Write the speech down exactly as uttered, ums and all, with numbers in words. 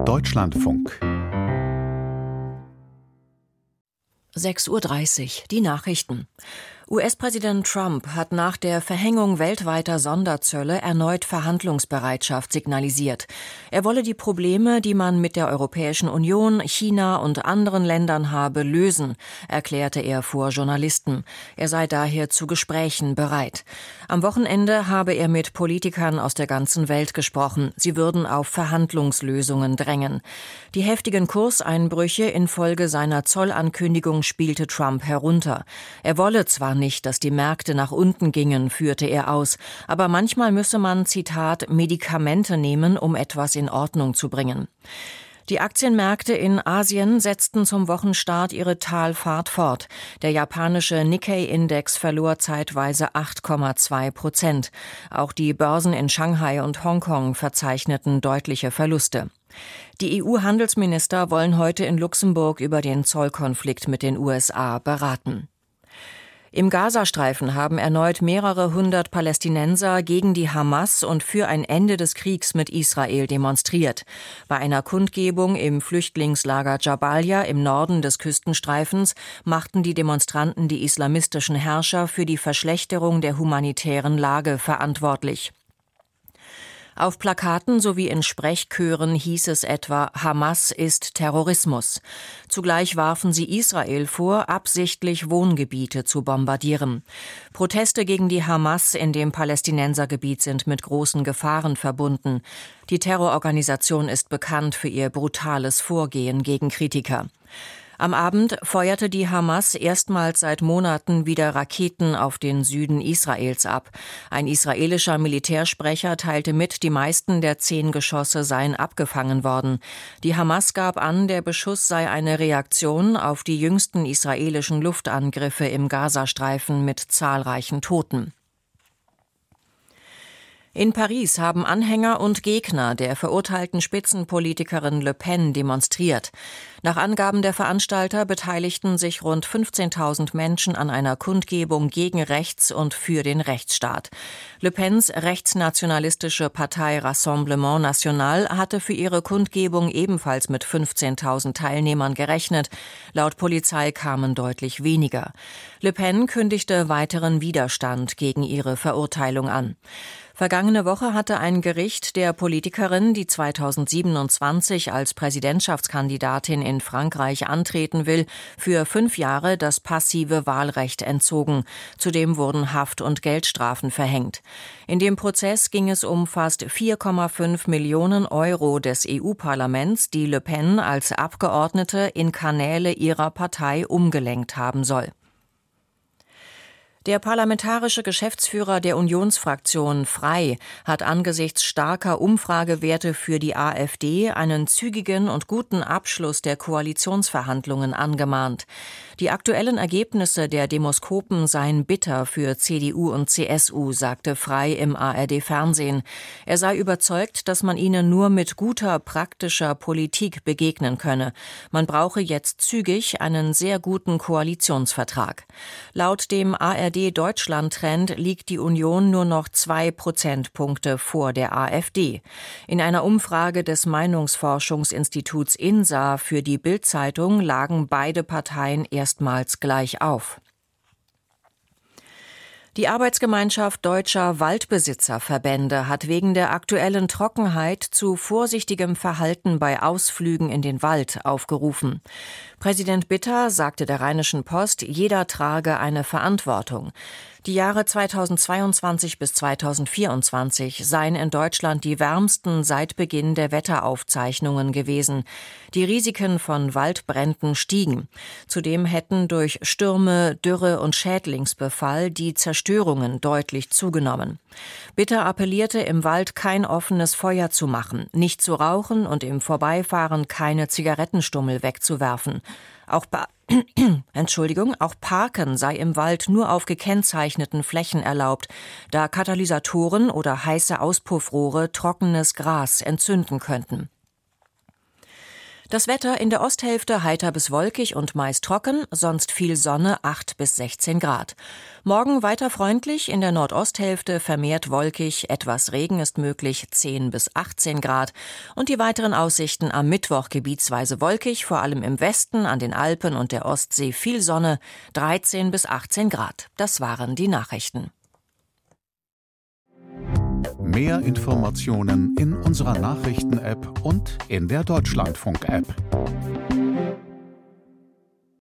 Deutschlandfunk. sechs Uhr dreißig, die Nachrichten. U S-Präsident Trump hat nach der Verhängung weltweiter Sonderzölle erneut Verhandlungsbereitschaft signalisiert. Er wolle die Probleme, die man mit der Europäischen Union, China und anderen Ländern habe, lösen, erklärte er vor Journalisten. Er sei daher zu Gesprächen bereit. Am Wochenende habe er mit Politikern aus der ganzen Welt gesprochen. Sie würden auf Verhandlungslösungen drängen. Die heftigen Kurseinbrüche infolge seiner Zollankündigung spielte Trump herunter. Er wolle zwar nicht, dass die Märkte nach unten gingen, führte er aus, aber manchmal müsse man, Zitat, Medikamente nehmen, um etwas in Ordnung zu bringen. Die Aktienmärkte in Asien setzten zum Wochenstart ihre Talfahrt fort. Der japanische Nikkei-Index verlor zeitweise acht Komma zwei Prozent. Auch die Börsen in Shanghai und Hongkong verzeichneten deutliche Verluste. Die E U-Handelsminister wollen heute in Luxemburg über den Zollkonflikt mit den U S A beraten. Im Gazastreifen haben erneut mehrere hundert Palästinenser gegen die Hamas und für ein Ende des Kriegs mit Israel demonstriert. Bei einer Kundgebung im Flüchtlingslager Jabalia im Norden des Küstenstreifens machten die Demonstranten die islamistischen Herrscher für die Verschlechterung der humanitären Lage verantwortlich. Auf Plakaten sowie in Sprechchören hieß es etwa, Hamas ist Terrorismus. Zugleich warfen sie Israel vor, absichtlich Wohngebiete zu bombardieren. Proteste gegen die Hamas in dem Palästinensergebiet sind mit großen Gefahren verbunden. Die Terrororganisation ist bekannt für ihr brutales Vorgehen gegen Kritiker. Am Abend feuerte die Hamas erstmals seit Monaten wieder Raketen auf den Süden Israels ab. Ein israelischer Militärsprecher teilte mit, die meisten der zehn Geschosse seien abgefangen worden. Die Hamas gab an, der Beschuss sei eine Reaktion auf die jüngsten israelischen Luftangriffe im Gazastreifen mit zahlreichen Toten. In Paris haben Anhänger und Gegner der verurteilten Spitzenpolitikerin Le Pen demonstriert. Nach Angaben der Veranstalter beteiligten sich rund fünfzehntausend Menschen an einer Kundgebung gegen rechts und für den Rechtsstaat. Le Pens rechtsnationalistische Partei Rassemblement National hatte für ihre Kundgebung ebenfalls mit fünfzehntausend Teilnehmern gerechnet. Laut Polizei kamen deutlich weniger. Le Pen kündigte weiteren Widerstand gegen ihre Verurteilung an. Vergangene Woche hatte ein Gericht der Politikerin, die zweitausendsiebenundzwanzig als Präsidentschaftskandidatin in Frankreich antreten will, für fünf Jahre das passive Wahlrecht entzogen. Zudem wurden Haft- und Geldstrafen verhängt. In dem Prozess ging es um fast vier Komma fünf Millionen Euro des E U-Parlaments, die Le Pen als Abgeordnete in Kanäle ihrer Partei umgelenkt haben soll. Der parlamentarische Geschäftsführer der Unionsfraktion Frei hat angesichts starker Umfragewerte für die AfD einen zügigen und guten Abschluss der Koalitionsverhandlungen angemahnt. Die aktuellen Ergebnisse der Demoskopen seien bitter für C D U und C S U, sagte Frei im A R D-Fernsehen. Er sei überzeugt, dass man ihnen nur mit guter, praktischer Politik begegnen könne. Man brauche jetzt zügig einen sehr guten Koalitionsvertrag. Laut dem A R D-Deutschland-Trend liegt die Union nur noch zwei Prozentpunkte vor der AfD. In einer Umfrage des Meinungsforschungsinstituts INSA für die Bild-Zeitung lagen beide Parteien erstmals gleich auf. Die Arbeitsgemeinschaft deutscher Waldbesitzerverbände hat wegen der aktuellen Trockenheit zu vorsichtigem Verhalten bei Ausflügen in den Wald aufgerufen. Präsident Bitter sagte der Rheinischen Post, jeder trage eine Verantwortung. Die Jahre zweitausendzweiundzwanzig bis zweitausendvierundzwanzig seien in Deutschland die wärmsten seit Beginn der Wetteraufzeichnungen gewesen. Die Risiken von Waldbränden stiegen. Zudem hätten durch Stürme, Dürre und Schädlingsbefall die Zerstörungen deutlich zugenommen. Bitter appellierte, im Wald kein offenes Feuer zu machen, nicht zu rauchen und im Vorbeifahren keine Zigarettenstummel wegzuwerfen. Auch pa- Entschuldigung, auch Parken sei im Wald nur auf gekennzeichneten Flächen erlaubt, da Katalysatoren oder heiße Auspuffrohre trockenes Gras entzünden könnten. Das Wetter in der Osthälfte heiter bis wolkig und meist trocken, sonst viel Sonne, acht bis sechzehn Grad. Morgen weiter freundlich, in der Nordosthälfte vermehrt wolkig, etwas Regen ist möglich, zehn bis achtzehn Grad. Und die weiteren Aussichten am Mittwoch gebietsweise wolkig, vor allem im Westen, an den Alpen und der Ostsee viel Sonne, dreizehn bis achtzehn Grad. Das waren die Nachrichten. Mehr Informationen in unserer Nachrichten-App und in der Deutschlandfunk-App.